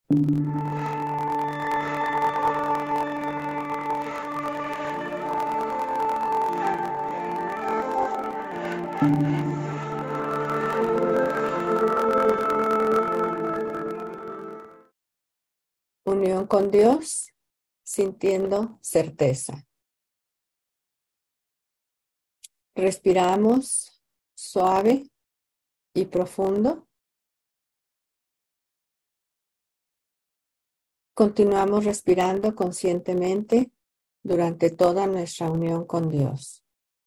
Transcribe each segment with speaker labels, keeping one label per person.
Speaker 1: Unión con Dios, sintiendo certeza. Respiramos suave y profundo. Continuamos respirando conscientemente durante toda nuestra unión con Dios.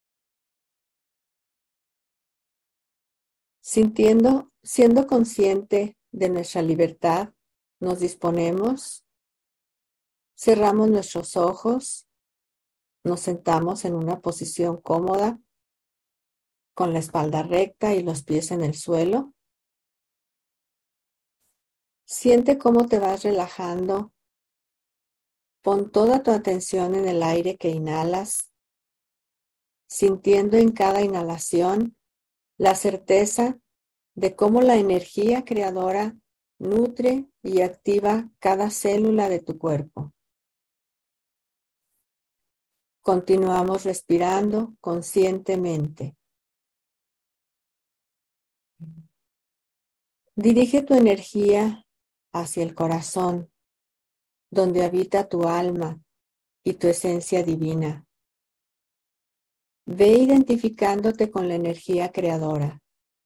Speaker 1: Siendo consciente de nuestra libertad, nos disponemos, cerramos nuestros ojos, nos sentamos en una posición cómoda, con la espalda recta y los pies en el suelo. Siente cómo te vas relajando. Pon toda tu atención en el aire que inhalas, sintiendo en cada inhalación la certeza de cómo la energía creadora nutre y activa cada célula de tu cuerpo. Continuamos respirando conscientemente. Dirige tu energía hacia el corazón, donde habita tu alma y tu esencia divina. Ve identificándote con la energía creadora,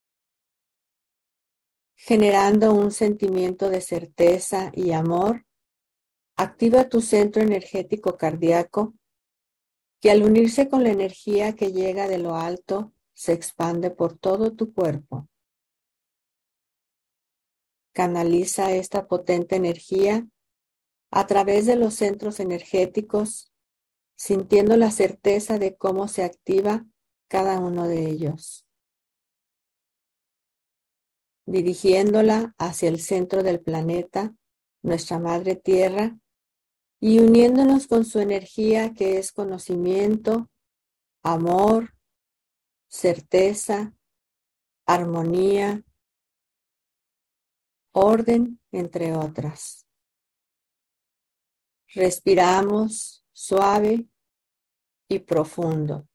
Speaker 1: generando un sentimiento de certeza y amor. Activa tu centro energético cardíaco, que al unirse con la energía que llega de lo alto, se expande por todo tu cuerpo. Canaliza esta potente energía a través de los centros energéticos, sintiendo la certeza de cómo se activa cada uno de ellos, dirigiéndola hacia el centro del planeta, nuestra Madre Tierra, y uniéndonos con su energía que es conocimiento, amor, certeza, armonía, orden, entre otras. Respiramos suave y profundo.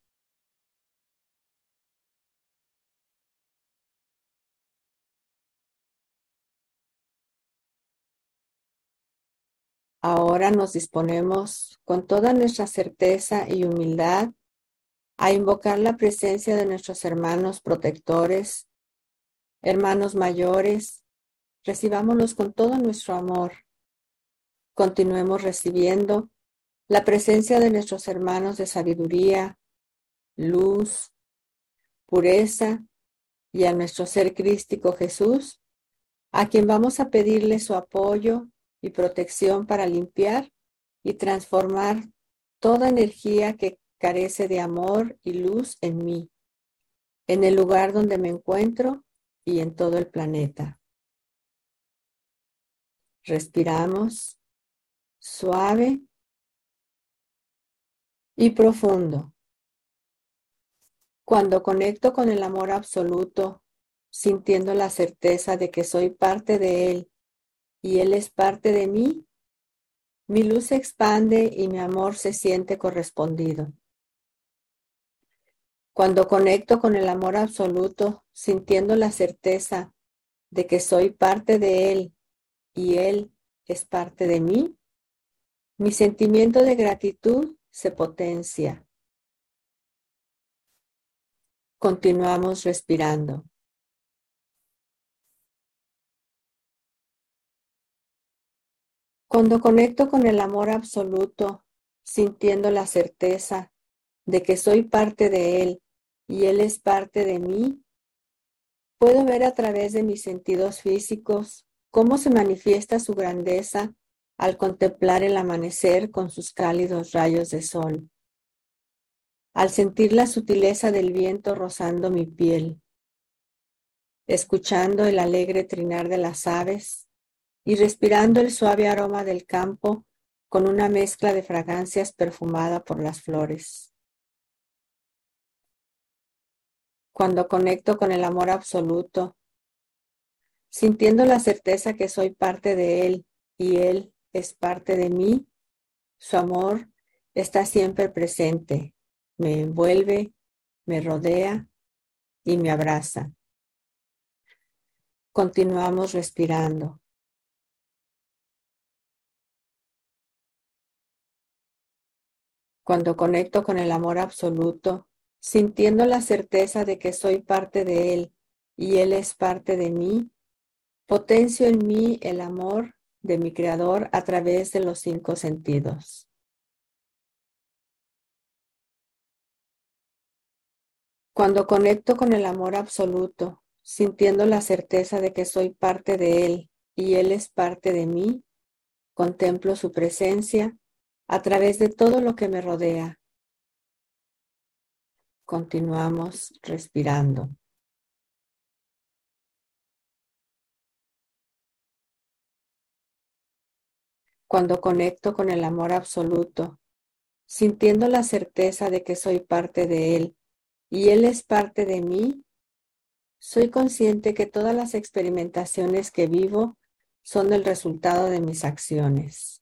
Speaker 1: Ahora nos disponemos con toda nuestra certeza y humildad a invocar la presencia de nuestros hermanos protectores, hermanos mayores. Recibámoslos con todo nuestro amor. Continuemos recibiendo la presencia de nuestros hermanos de sabiduría, luz, pureza y a nuestro ser crístico Jesús, a quien vamos a pedirle su apoyo y protección para limpiar y transformar toda energía que carece de amor y luz en mí, en el lugar donde me encuentro y en todo el planeta. Respiramos suave y profundo. Cuando conecto con el amor absoluto, sintiendo la certeza de que soy parte de Él y Él es parte de mí, mi luz se expande y mi amor se siente correspondido. Cuando conecto con el amor absoluto, sintiendo la certeza de que soy parte de Él y Él es parte de mí, mi sentimiento de gratitud se potencia. Continuamos respirando. Cuando conecto con el amor absoluto, sintiendo la certeza de que soy parte de Él y Él es parte de mí, puedo ver a través de mis sentidos físicos cómo se manifiesta su grandeza al contemplar el amanecer con sus cálidos rayos de sol, al sentir la sutileza del viento rozando mi piel, escuchando el alegre trinar de las aves y respirando el suave aroma del campo con una mezcla de fragancias perfumada por las flores. Cuando conecto con el amor absoluto, sintiendo la certeza que soy parte de Él y Él es parte de mí. Su amor está siempre presente, me envuelve, me rodea y me abraza. Continuamos respirando. Cuando conecto con el amor absoluto, sintiendo la certeza de que soy parte de Él y Él es parte de mí, potencio en mí el amor de mi Creador a través de los 5 sentidos. Cuando conecto con el amor absoluto, sintiendo la certeza de que soy parte de Él y Él es parte de mí, contemplo su presencia a través de todo lo que me rodea. Continuamos respirando. Cuando conecto con el amor absoluto, sintiendo la certeza de que soy parte de Él y Él es parte de mí, soy consciente que todas las experimentaciones que vivo son el resultado de mis acciones.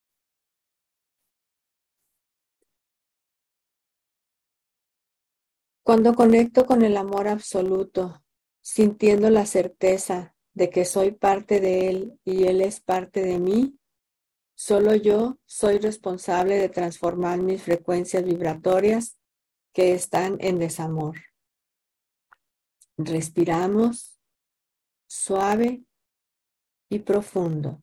Speaker 1: Cuando conecto con el amor absoluto, sintiendo la certeza de que soy parte de Él y Él es parte de mí, solo yo soy responsable de transformar mis frecuencias vibratorias que están en desamor. Respiramos suave y profundo.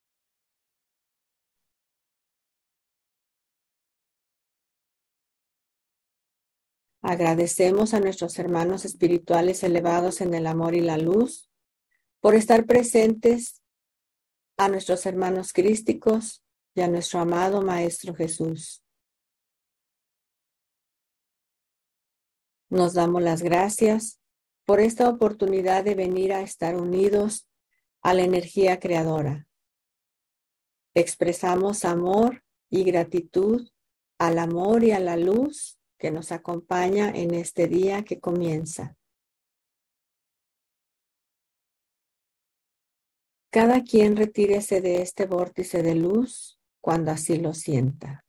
Speaker 1: Agradecemos a nuestros hermanos espirituales elevados en el amor y la luz por estar presentes, a nuestros hermanos crísticos y a nuestro amado Maestro Jesús. Nos damos las gracias por esta oportunidad de venir a estar unidos a la energía creadora. Expresamos amor y gratitud al amor y a la luz que nos acompaña en este día que comienza. Cada quien retírese de este vórtice de luz cuando así lo sienta.